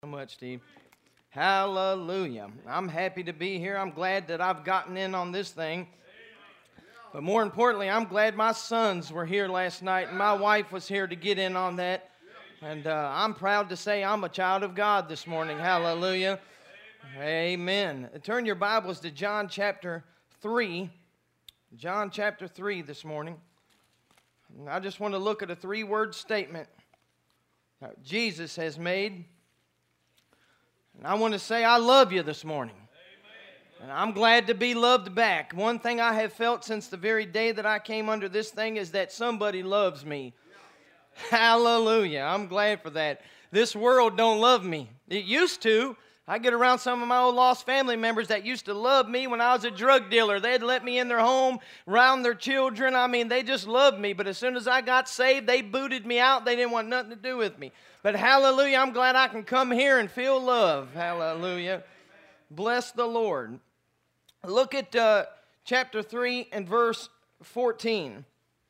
So much, Steve. Hallelujah. I'm happy to be here. I'm glad that I've gotten in on this thing. But more importantly, I'm glad my sons were here last night and my wife was here to get in on that. And I'm proud to say I'm a child of God this morning. Hallelujah. Amen. Turn your Bibles to John chapter 3. John chapter 3 this morning. And I just want to look at a three-word statement that Jesus has made. And I want to say I love you this morning. And I'm glad to be loved back. One thing I have felt since the very day that I came under this thing is that somebody loves me. Hallelujah. I'm glad for that. This world don't love me. It used to. I get around some of my old lost family members that used to love me when I was a drug dealer. They'd let me in their home, around their children. I mean, they just loved me. But as soon as I got saved, they booted me out. They didn't want nothing to do with me. But hallelujah, I'm glad I can come here and feel love. Hallelujah. Bless the Lord. Look at chapter 3 and verse 14.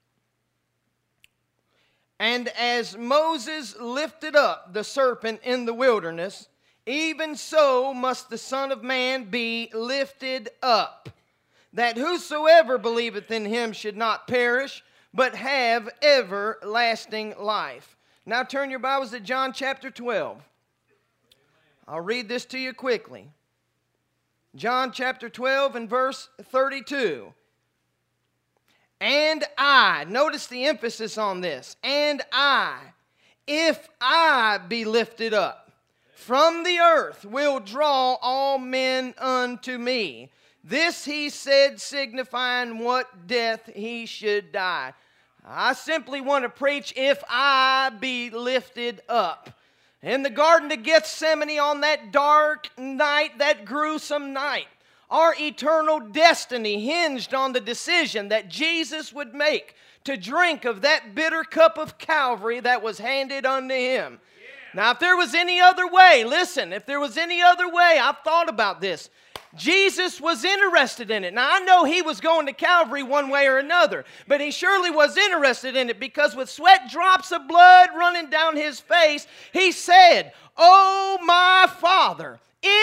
And as Moses lifted up the serpent in the wilderness, even so must the Son of Man be lifted up, that whosoever believeth in him should not perish, but have everlasting life. Now turn your Bibles to John chapter 12. I'll read this to you quickly. John chapter 12 and verse 32. And I, notice the emphasis on this, and I, if I be lifted up from the earth, will draw all men unto me. This he said, signifying what death he should die. I simply want to preach, if I be lifted up. In the Garden of Gethsemane on that dark night, that gruesome night, our eternal destiny hinged on the decision that Jesus would make to drink of that bitter cup of Calvary that was handed unto him. Now, if there was any other way, listen, if there was any other way, I've thought about this. Jesus was interested in it. Now, I know he was going to Calvary one way or another, but he surely was interested in it because with sweat drops of blood running down his face, he said, "Oh, my Father,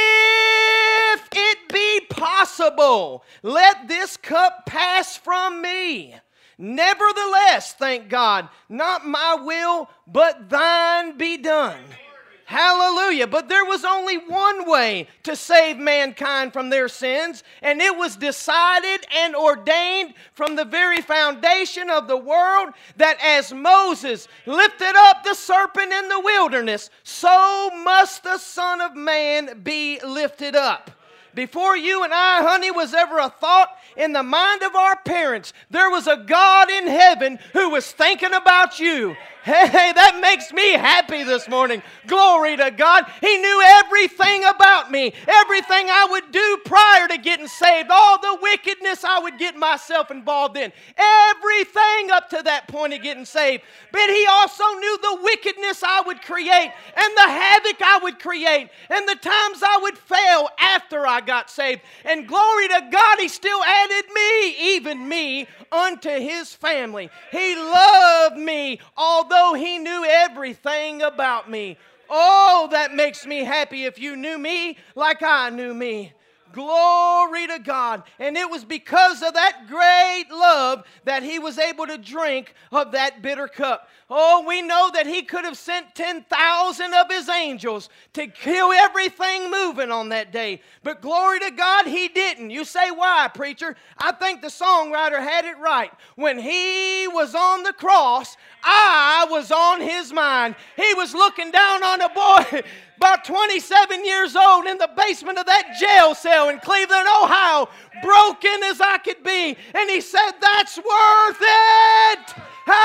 if it be possible, let this cup pass from me. Nevertheless, thank God, not my will, but thine be done." Hallelujah. But there was only one way to save mankind from their sins, and it was decided and ordained from the very foundation of the world that as Moses lifted up the serpent in the wilderness, so must the Son of Man be lifted up. Before you and I, honey, was ever a thought in the mind of our parents, there was a God in heaven who was thinking about you. Hey, that makes me happy this morning. Glory to God. He knew everything about me, everything I would do prior to getting saved, all the wickedness I would get myself involved in, everything up to that point of getting saved. But he also knew the wickedness I would create and the havoc I would create and the times I would fail after I got saved. And glory to God, he still added me, even me, unto his family. He loved me, although he knew everything about me. Oh, that makes me happy if you knew me like I knew me. Glory to God. And it was because of that great love that he was able to drink of that bitter cup. Oh, we know that he could have sent 10,000 of his angels to kill everything moving on that day. But glory to God, he didn't. You say, why, preacher? I think the songwriter had it right. When he was on the cross, I was on his mind. He was looking down on a boy about 27 years old in the basement of that jail cell in Cleveland, Ohio, broken as I could be. And he said, that's worth it.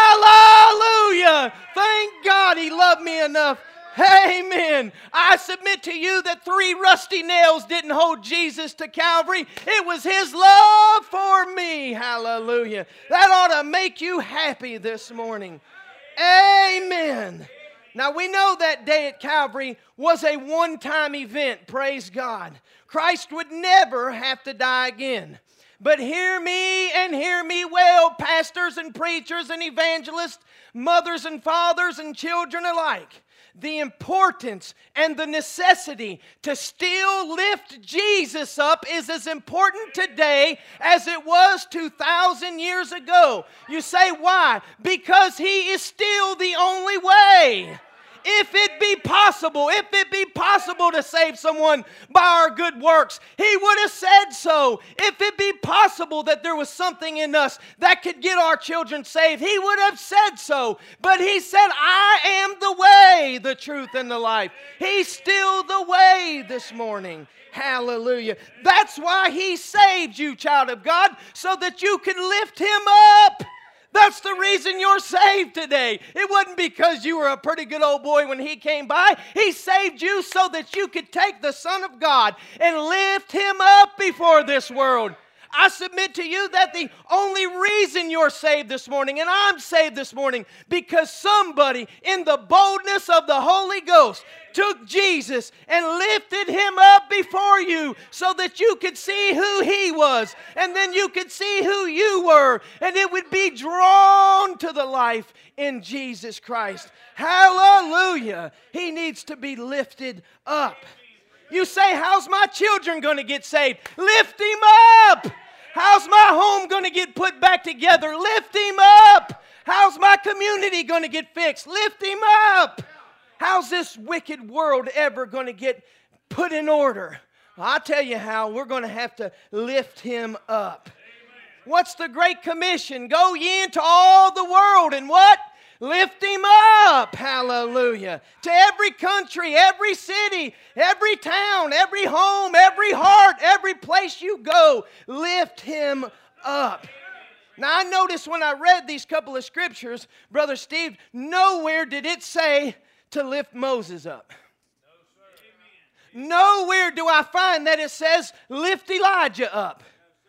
Hallelujah. Thank God he loved me enough. Amen. I submit to you that 3 rusty nails didn't hold Jesus to Calvary. It was his love for me. Hallelujah. That ought to make you happy this morning. Amen. Now we know that day at Calvary was a one-time event, praise God. Christ would never have to die again. But hear me and hear me well, pastors and preachers and evangelists, mothers and fathers and children alike. the importance and the necessity to still lift Jesus up is as important today as it was 2,000 years ago. You say, why? Because He is still the only way. If it be possible to save someone by our good works, He would have said so. If it be possible that there was something in us that could get our children saved, He would have said so. But He said, I am the way, the truth, and the life. He's still the way this morning. Hallelujah. That's why He saved you, child of God, so that you can lift Him up. That's the reason you're saved today. It wasn't because you were a pretty good old boy when He came by. He saved you so that you could take the Son of God and lift Him up before this world. I submit to you that the only reason you're saved this morning, and I'm saved this morning, because somebody in the boldness of the Holy Ghost took Jesus and lifted Him up before you so that you could see who He was, and then you could see who you were, and it would be drawn to the life in Jesus Christ. Hallelujah! He needs to be lifted up. You say, how's my children going to get saved? Lift Him up! How's my home going to get put back together? Lift Him up! How's my community going to get fixed? Lift Him up! How's this wicked world ever going to get put in order? I'll tell you how. We're going to have to lift Him up. What's the Great Commission? Go ye into all the world and what? Lift Him up. Hallelujah. To every country, every city, every town, every home, every heart, every place you go, lift Him up. Now I noticed when I read these couple of scriptures, Brother Steve, nowhere did it say to lift Moses up. Nowhere do I find that it says lift Elijah up.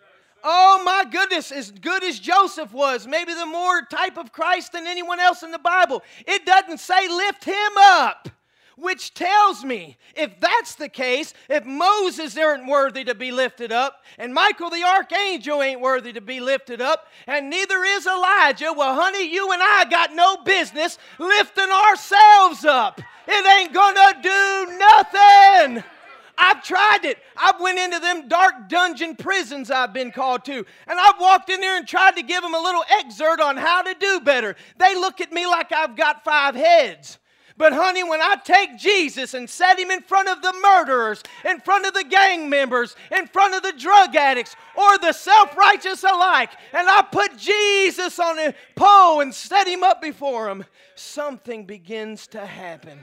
Oh my goodness, as good as Joseph was, maybe the more type of Christ than anyone else in the Bible, it doesn't say lift him up, which tells me if that's the case, if Moses isn't worthy to be lifted up, and Michael the archangel ain't worthy to be lifted up, and neither is Elijah, well honey, you and I got no business lifting ourselves up. It ain't gonna do nothing. I've tried it. I've went into them dark dungeon prisons I've been called to. And I've walked in there and tried to give them a little excerpt on how to do better. They look at me like I've got 5 heads. But honey, when I take Jesus and set Him in front of the murderers, in front of the gang members, in front of the drug addicts, or the self-righteous alike, and I put Jesus on a pole and set Him up before them, something begins to happen.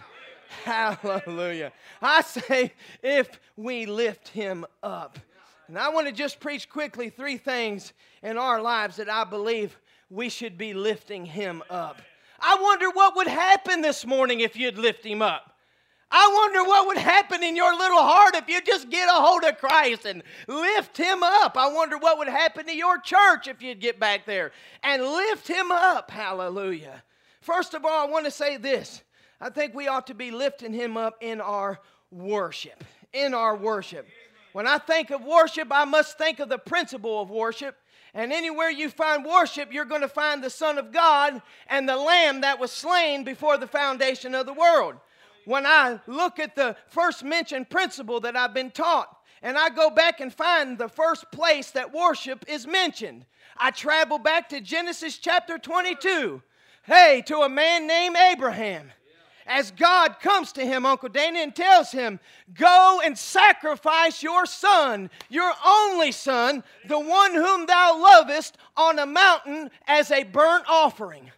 Hallelujah. I say, if we lift Him up. And I want to just preach quickly 3 things in our lives that I believe we should be lifting Him up. I wonder what would happen this morning if you'd lift Him up. I wonder what would happen in your little heart if you just get a hold of Christ and lift Him up. I wonder what would happen to your church if you'd get back there and lift Him up. Hallelujah. First of all, I want to say this. I think we ought to be lifting Him up in our worship. In our worship. When I think of worship, I must think of the principle of worship. And anywhere you find worship, you're going to find the Son of God and the Lamb that was slain before the foundation of the world. When I look at the first mentioned principle that I've been taught, and I go back and find the first place that worship is mentioned, I travel back to Genesis chapter 22. Hey, to a man named Abraham. As God comes to him, Uncle Dana, and tells him, go and sacrifice your son, your only son, the one whom thou lovest, on a mountain as a burnt offering.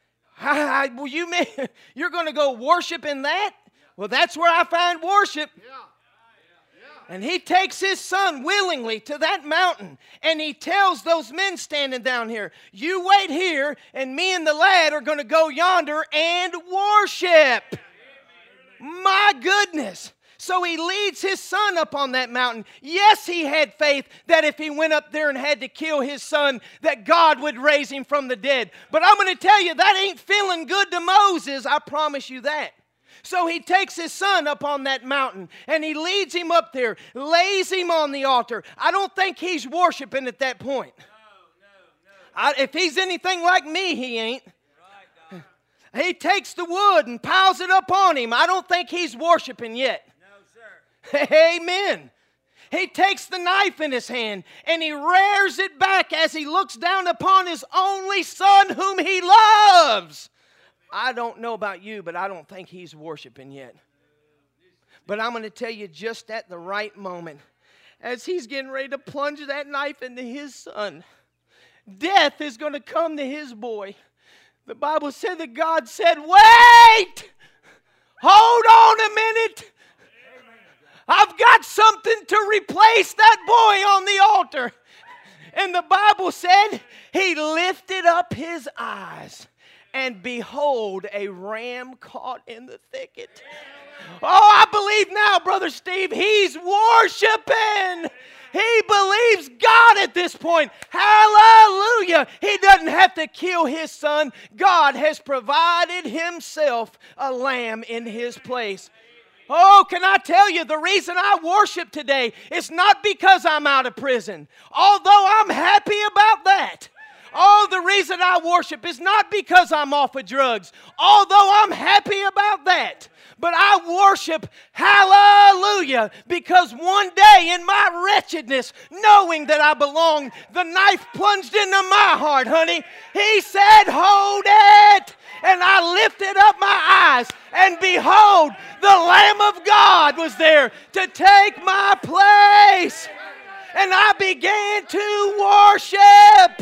Well, you mean you're going to go worship in that? Well, that's where I find worship. And he takes his son willingly to that mountain. And he tells those men standing down here, you wait here, and me and the lad are going to go yonder and worship. My goodness. So he leads his son up on that mountain. Yes, he had faith that if he went up there and had to kill his son, that God would raise him from the dead. But I'm going to tell you, that ain't feeling good to Moses. I promise you that. So he takes his son up on that mountain and he leads him up there, lays him on the altar. I don't think he's worshiping at that point. No. If he's anything like me, he ain't. He takes the wood and piles it up on him. I don't think he's worshiping yet. No, sir. Amen. He takes the knife in his hand and he rears it back as he looks down upon his only son whom he loves. I don't know about you, but I don't think he's worshiping yet. But I'm going to tell you, just at the right moment, as he's getting ready to plunge that knife into his son, death is going to come to his boy. The Bible said that God said, wait! Hold on a minute! I've got something to replace that boy on the altar. And the Bible said he lifted up his eyes, and behold, a ram caught in the thicket. Oh, I believe now, Brother Steve, he's worshiping. He believes God at this point. Hallelujah. He doesn't have to kill his son. God has provided himself a lamb in his place. Oh, can I tell you, the reason I worship today is not because I'm out of prison, although I'm happy about that. Oh, the reason I worship is not because I'm off of drugs, although I'm happy about that. But I worship, hallelujah, because one day in my wretchedness, knowing that I belong, the knife plunged into my heart, honey. He said, hold it. And I lifted up my eyes, and behold, the Lamb of God was there to take my place. And I began to worship.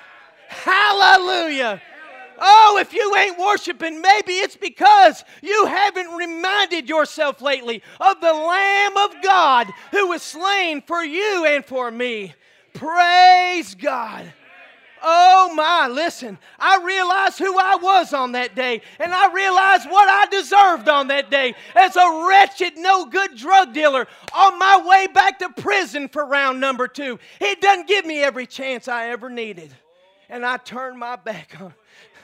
Hallelujah. Oh, if you ain't worshiping, maybe it's because you haven't reminded yourself lately of the Lamb of God who was slain for you and for me. Praise God. Oh my, listen, I realized who I was on that day, and I realized what I deserved on that day as a wretched, no good drug dealer on my way back to prison for round number 2. He doesn't give me every chance I ever needed, and I turned my back on.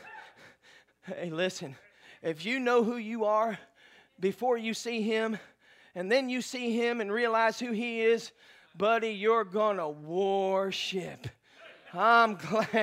Hey, listen, if you know who you are before you see him, and then you see him and realize who he is, buddy, you're gonna worship. I'm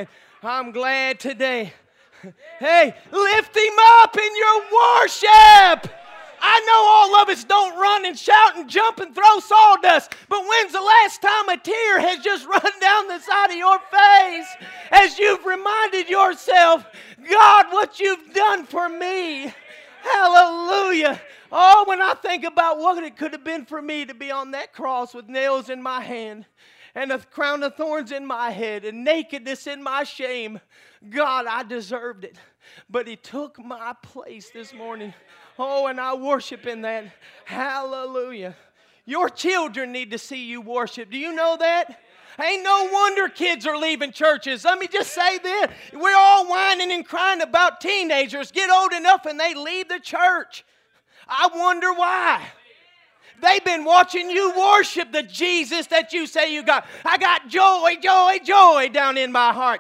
glad today. Hey, lift him up in your worship. I know all of us don't run and shout and jump and throw sawdust, but when's the last time a tear has just run down the side of your face as you've reminded yourself, God, what you've done for me? Hallelujah. Oh, when I think about what it could have been for me to be on that cross with nails in my hand, and a crown of thorns in my head, and nakedness in my shame. God, I deserved it. But he took my place this morning. Oh, and I worship in that. Hallelujah. Your children need to see you worship. Do you know that? Ain't no wonder kids are leaving churches. Let me just say this. We're all whining and crying about teenagers get old enough and they leave the church. I wonder why. They've been watching you worship the Jesus that you say you got. I got joy, joy, joy down in my heart.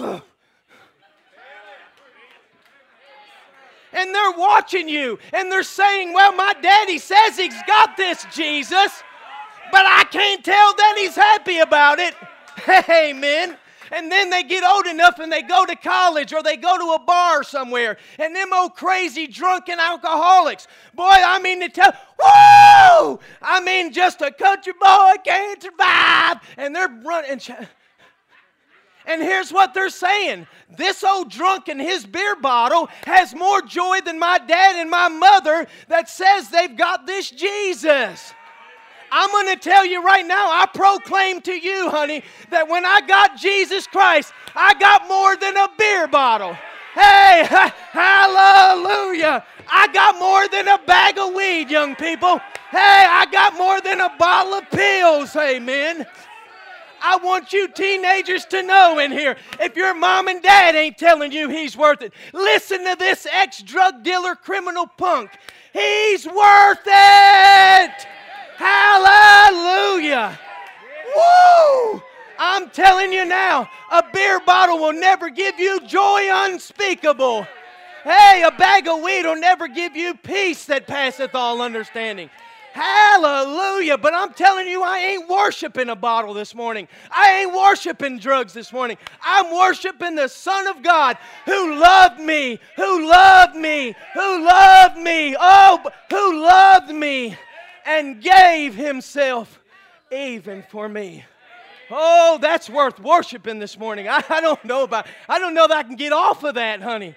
And they're watching you, and they're saying, well, my daddy says he's got this Jesus, but I can't tell that he's happy about it. Amen. And then they get old enough and they go to college or they go to a bar somewhere. And them old crazy drunken alcoholics. Boy, I mean to tell, woo! I mean just a country boy can't survive. And they're running. And here's what they're saying. This old drunk in his beer bottle has more joy than my dad and my mother that says they've got this Jesus. I'm going to tell you right now, I proclaim to you, honey, that when I got Jesus Christ, I got more than a beer bottle. Hey, hallelujah. I got more than a bag of weed, young people. Hey, I got more than a bottle of pills, amen. I want you teenagers to know in here, if your mom and dad ain't telling you he's worth it, listen to this ex-drug dealer criminal punk. He's worth it. Hallelujah. Woo! I'm telling you now, a beer bottle will never give you joy unspeakable. Hey, a bag of weed will never give you peace that passeth all understanding. Hallelujah. But I'm telling you, I ain't worshiping a bottle this morning. I ain't worshiping drugs this morning. I'm worshiping the Son of God who loved me, who loved me, who loved me, who loved me and gave himself even for me. Oh, that's worth worshiping this morning. I don't know that I can get off of that, honey.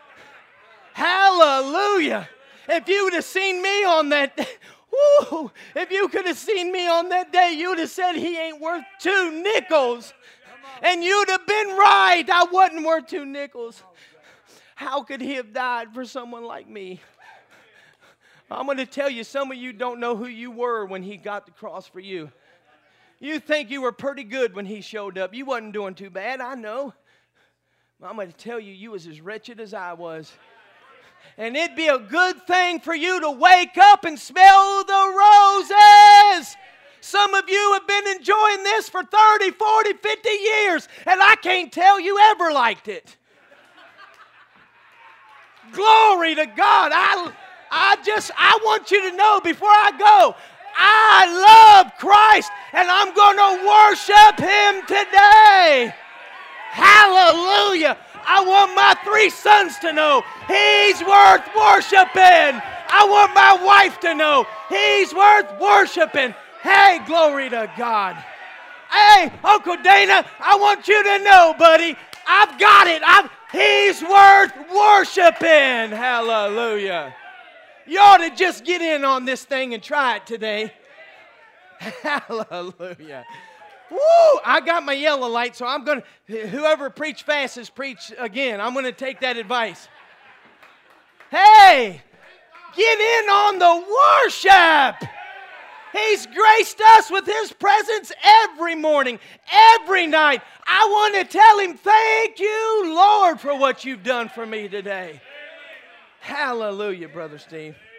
Hallelujah. If you would have seen me on that, if you could have seen me on that day, you would have said he ain't worth 2 nickels. And you'd have been right. I wasn't worth 2 nickels. How could he have died for someone like me? I'm going to tell you, some of you don't know who you were when he got the cross for you. You think you were pretty good when he showed up. You wasn't doing too bad, I know. I'm going to tell you, you was as wretched as I was. And it'd be a good thing for you to wake up and smell the roses. Some of you have been enjoying this for 30, 40, 50 years, and I can't tell you ever liked it. Glory to God. I want you to know before I go, I love Christ, and I'm going to worship him today. Hallelujah. I want my 3 sons to know he's worth worshiping. I want my wife to know he's worth worshiping. Hey, glory to God. Hey, Uncle Dana, I want you to know, buddy, I've got it. He's worth worshiping. Hallelujah. You ought to just get in on this thing and try it today. Hallelujah. Woo! I got my yellow light, so I'm going to, whoever preach fastest, preach again. I'm going to take that advice. Hey, get in on the worship. He's graced us with his presence every morning, every night. I want to tell him, thank you, Lord, for what you've done for me today. Hallelujah, Brother Steve.